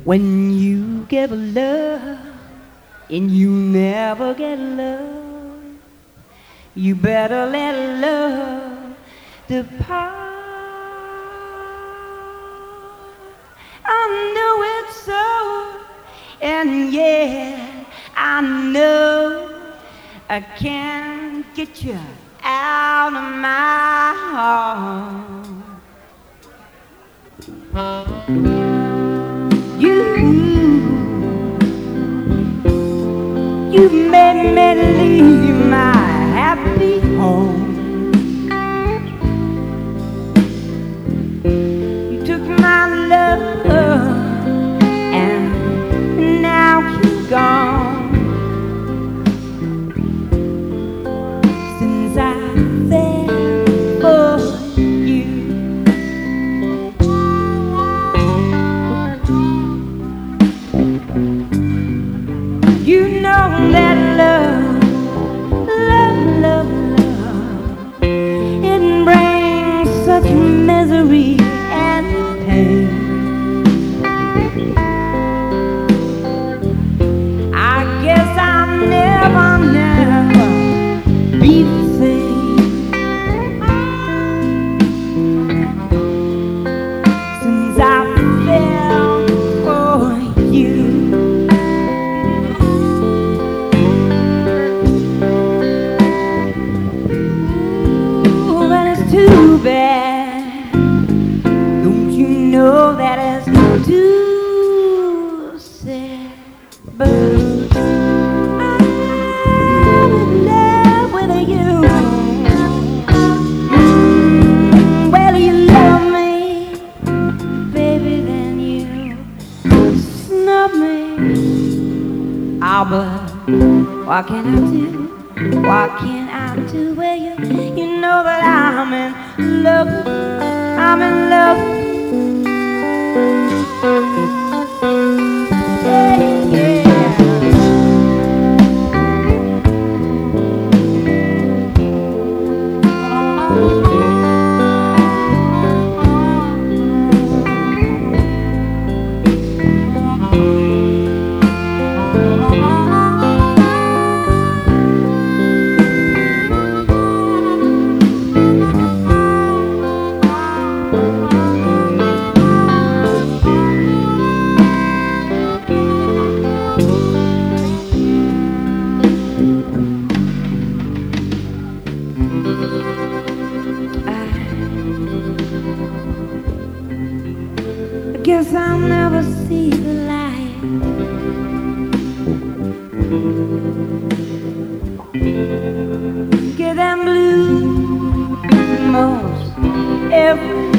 When you give love and you never get love, you better let love depart. I know it's so, and yeah, I know I can't get you out of my heart. You made me leave my happy home. You took my love and now you're gone. Since I fell for you, you know that love, love, it brings such misery and pain. I guess I'll never be the same since I fell for you. Too bad, don't you know that it's too sad? But I'm in love with you. Well, you love me, baby, then you snub me. Ah, but what can I do? What can I do? Well, you know that I'm in love. I'm in love. Yeah, yeah. I guess I'll never see the light. Get them blue most every